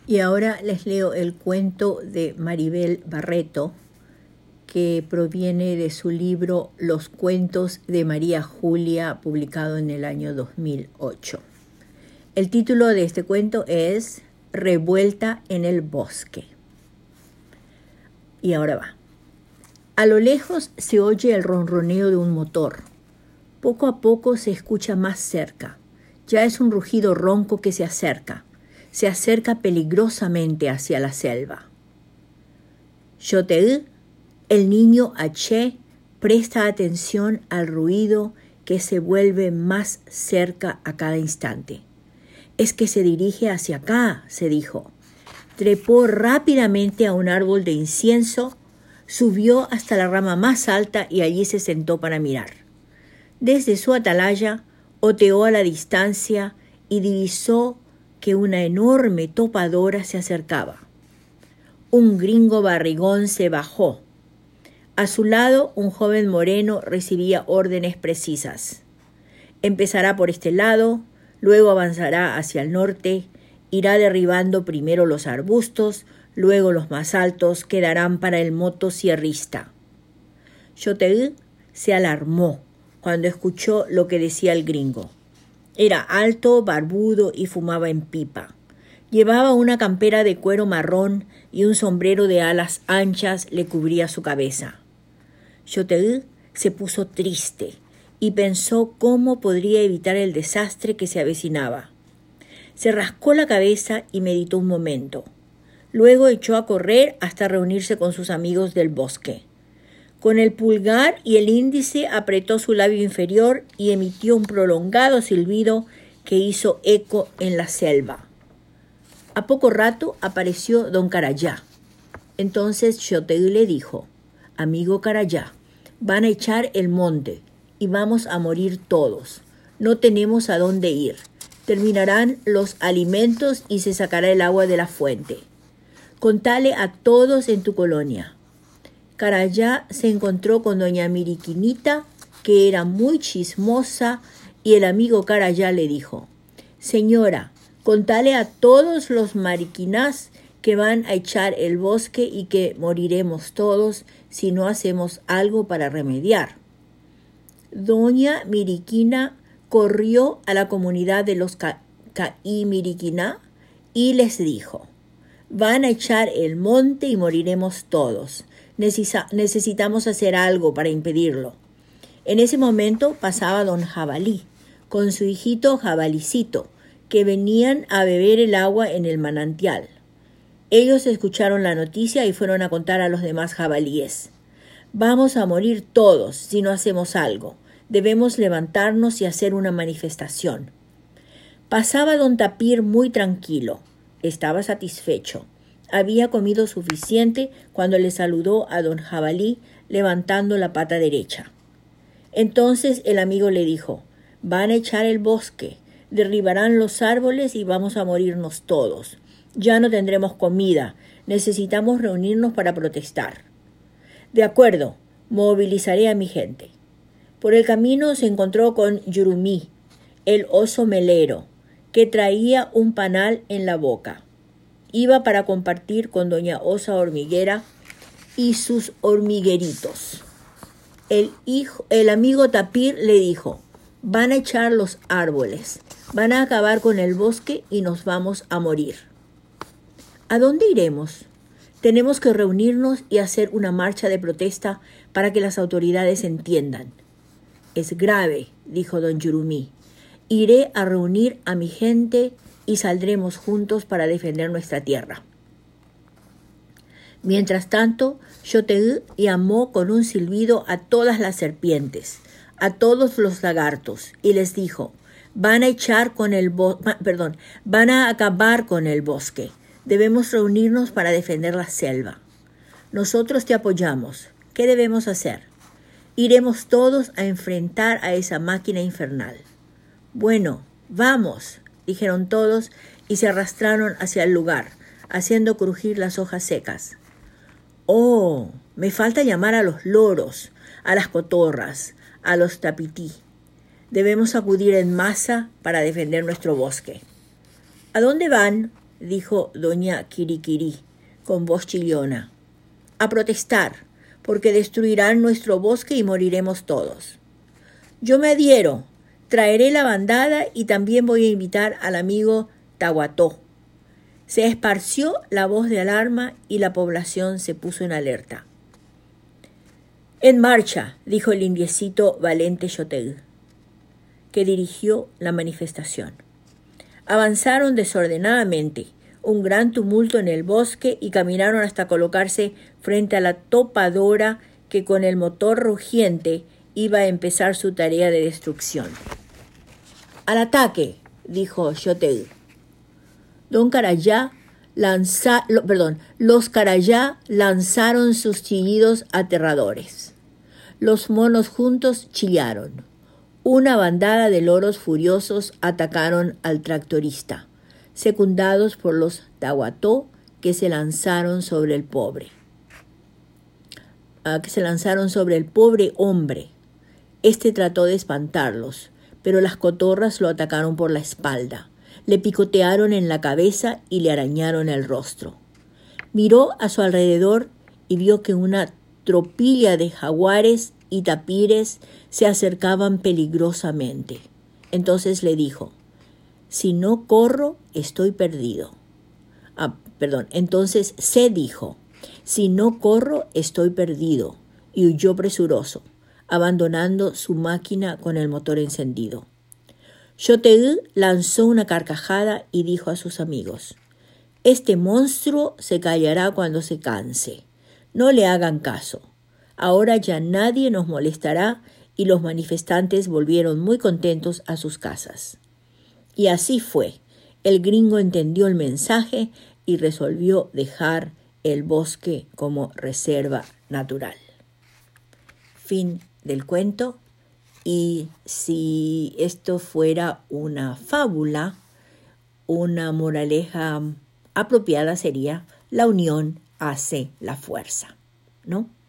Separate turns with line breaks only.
Y ahora les leo el cuento de Maribel Barreto, que proviene de su libro Los cuentos de María Julia, publicado en el año 2008. El título de este cuento es Revuelta en el bosque. Y ahora va. A lo lejos se oye el ronroneo de un motor. Poco a poco se escucha más cerca. Ya es un rugido ronco que se acerca. Se acerca peligrosamente hacia la selva. Choteau, el niño H, presta atención al ruido que se vuelve más cerca a cada instante. Es que se dirige hacia acá, se dijo. Trepó rápidamente a un árbol de incienso, subió hasta la rama más alta y allí se sentó para mirar. Desde su atalaya, oteó a la distancia y divisó que una enorme topadora se acercaba. Un gringo barrigón se bajó. A su lado, un joven moreno recibía órdenes precisas. Empezará por este lado, luego avanzará hacia el norte, irá derribando primero los arbustos, luego los más altos quedarán para el motosierrista. Choteau se alarmó cuando escuchó lo que decía el gringo. Era alto, barbudo y fumaba en pipa. Llevaba una campera de cuero marrón y un sombrero de alas anchas le cubría su cabeza. Choteau se puso triste y pensó cómo podría evitar el desastre que se avecinaba. Se rascó la cabeza y meditó un momento. Luego echó a correr hasta reunirse con sus amigos del bosque. Con el pulgar y el índice apretó su labio inferior y emitió un prolongado silbido que hizo eco en la selva. A poco rato apareció don Carayá. Entonces Choteau le dijo: «Amigo Carayá, van a echar el monte y vamos a morir todos. No tenemos a dónde ir. Terminarán los alimentos y se sacará el agua de la fuente. Contale a todos en tu colonia». Carayá se encontró con doña Miriquinita, que era muy chismosa, y el amigo Carayá le dijo: «Señora, contale a todos los mariquinás que van a echar el bosque y que moriremos todos si no hacemos algo para remediar». Doña Miriquina corrió a la comunidad de los Caimiriquiná y les dijo: «Van a echar el monte y moriremos todos. Necesitamos hacer algo para impedirlo». En ese momento pasaba don Jabalí con su hijito Jabalicito, que venían a beber el agua en el manantial. Ellos escucharon la noticia y fueron a contar a los demás jabalíes: «Vamos a morir todos si no hacemos algo. Debemos levantarnos y hacer una manifestación». Pasaba don Tapir muy tranquilo. Estaba satisfecho. Había comido suficiente cuando le saludó a don Jabalí levantando la pata derecha. Entonces el amigo le dijo: «Van a echar el bosque, derribarán los árboles y vamos a morirnos todos. Ya no tendremos comida, necesitamos reunirnos para protestar». «De acuerdo, movilizaré a mi gente». Por el camino se encontró con Yurumí, el oso melero, que traía un panal en la boca. Iba para compartir con doña Osa Hormiguera y sus hormigueritos. El amigo Tapir le dijo: «Van a echar los árboles, van a acabar con el bosque y nos vamos a morir». «¿A dónde iremos?» «Tenemos que reunirnos y hacer una marcha de protesta para que las autoridades entiendan». «Es grave», dijo don Yurumí. «Iré a reunir a mi gente y saldremos juntos para defender nuestra tierra». Mientras tanto, Choteau llamó con un silbido a todas las serpientes, a todos los lagartos, y les dijo: van a acabar con el bosque. Debemos reunirnos para defender la selva. Nosotros te apoyamos. ¿Qué debemos hacer? Iremos todos a enfrentar a esa máquina infernal». «Bueno, vamos», dijeron todos y se arrastraron hacia el lugar, haciendo crujir las hojas secas. «Oh, me falta llamar a los loros, a las cotorras, a los tapití. Debemos acudir en masa para defender nuestro bosque». «¿A dónde van?», dijo doña Quiriquirí con voz chillona. A protestar, porque destruirán nuestro bosque y moriremos todos. Yo me adhiero, traeré la bandada y también voy a invitar al amigo Tahuató. Se esparció la voz de alarma y la población se puso en alerta. En marcha, dijo el indiecito Valente Xoteg, que dirigió la manifestación. Avanzaron desordenadamente, un gran tumulto en el bosque y caminaron hasta colocarse frente a la topadora que con el motor rugiente iba a empezar su tarea de destrucción. ¡Al ataque!, dijo Xoteg. Los Carayá lanzaron sus chillidos aterradores. Los monos juntos chillaron. Una bandada de loros furiosos atacaron al tractorista, secundados por los Tahuató que se lanzaron sobre el pobre hombre. Este trató de espantarlos, pero las cotorras lo atacaron por la espalda, le picotearon en la cabeza y le arañaron el rostro. Miró a su alrededor y vio que una tropilla de jaguares y tapires se acercaban peligrosamente. Entonces le dijo: si no corro, estoy perdido. Entonces se dijo: si no corro, estoy perdido, y huyó presuroso, abandonando su máquina con el motor encendido. Xoteg lanzó una carcajada y dijo a sus amigos: este monstruo se callará cuando se canse. No le hagan caso. Ahora ya nadie nos molestará, y los manifestantes volvieron muy contentos a sus casas. Y así fue. El gringo entendió el mensaje y resolvió dejar el bosque como reserva natural. Fin del cuento. Y si esto fuera una fábula, una moraleja apropiada sería: la unión hace la fuerza, ¿no?